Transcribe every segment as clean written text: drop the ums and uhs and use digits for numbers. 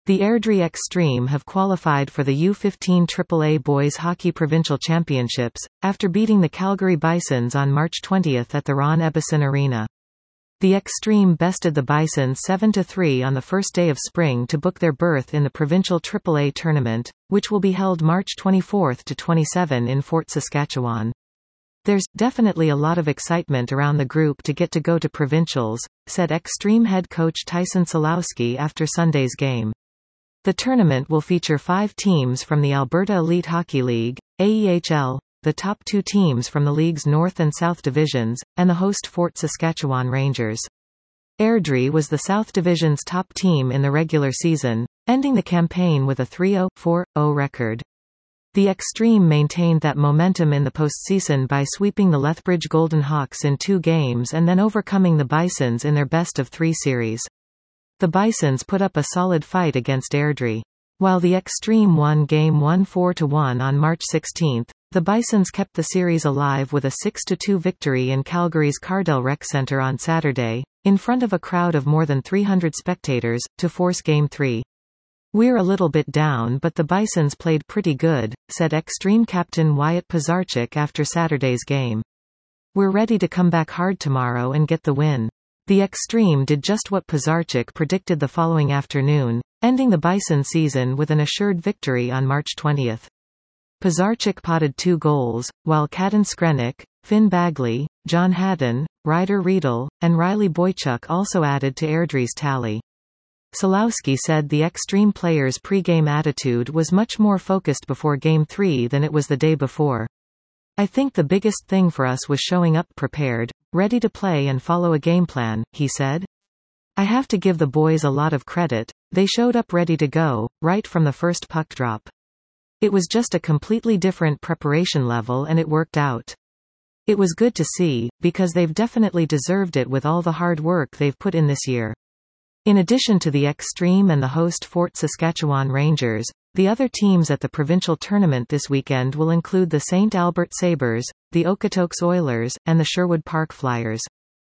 The Airdrie Extreme have qualified for the U15 AAA Boys Hockey Provincial Championships, after beating the Calgary Bisons on March 20 at the Ron Ebbison Arena. The Extreme bested the Bisons 7-3 on the first day of spring to book their berth in the Provincial AAA tournament, which will be held March 24 to 27 in Fort Saskatchewan. "There's definitely a lot of excitement around the group to get to go to provincials," said Extreme head coach Tyson Solowski after Sunday's game. The tournament will feature 5 teams from the Alberta Elite Hockey League, AEHL, the top 2 teams from the league's North and South divisions, and the host Fort Saskatchewan Rangers. Airdrie was the South Division's top team in the regular season, ending the campaign with a 3-0-4-0 record. The Extreme maintained that momentum in the postseason by sweeping the Lethbridge Golden Hawks in 2 games and then overcoming the Bisons in their best-of-3 series. The Bisons put up a solid fight against Airdrie. While the Extreme won Game 1 4-1 on March 16, the Bisons kept the series alive with a 6-2 victory in Calgary's Cardell Rec Centre on Saturday, in front of a crowd of more than 300 spectators, to force Game 3. "We're a little bit down, but the Bisons played pretty good," said Extreme captain Wyatt Pazarchik after Saturday's game. "We're ready to come back hard tomorrow and get the win." The Extreme did just what Pazarchik predicted the following afternoon, ending the Bison season with an assured victory on March 20. Pazarchik potted 2 goals, while Caden Skrenik, Finn Bagley, John Haddon, Ryder Riedel, and Riley Boychuk also added to Airdrie's tally. Solowski said the Extreme players' pre-game attitude was much more focused before Game 3 than it was the day before. "I think the biggest thing for us was showing up prepared, ready to play and follow a game plan," he said. "I have to give the boys a lot of credit, they showed up ready to go, right from the first puck drop. It was just a completely different preparation level and it worked out. It was good to see, because they've definitely deserved it with all the hard work they've put in this year." In addition to the Extreme and the host Fort Saskatchewan Rangers, the other teams at the provincial tournament this weekend will include the St. Albert Sabres, the Okotoks Oilers, and the Sherwood Park Flyers.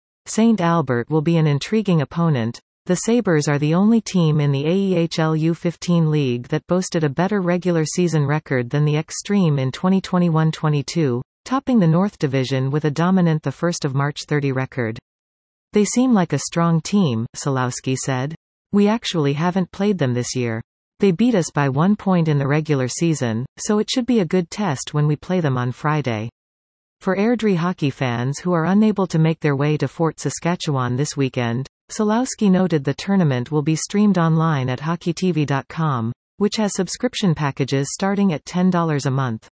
St. Albert will be an intriguing opponent. The Sabres are the only team in the AEHL U15 league that boasted a better regular season record than the Extreme in 2021-22, topping the North Division with a dominant 1 March 30 record. "They seem like a strong team," Solowski said. "We actually haven't played them this year. They beat us by 1 point in the regular season, so it should be a good test when we play them on Friday." For Airdrie hockey fans who are unable to make their way to Fort Saskatchewan this weekend, Solowski noted the tournament will be streamed online at hockeytv.com, which has subscription packages starting at $10 a month.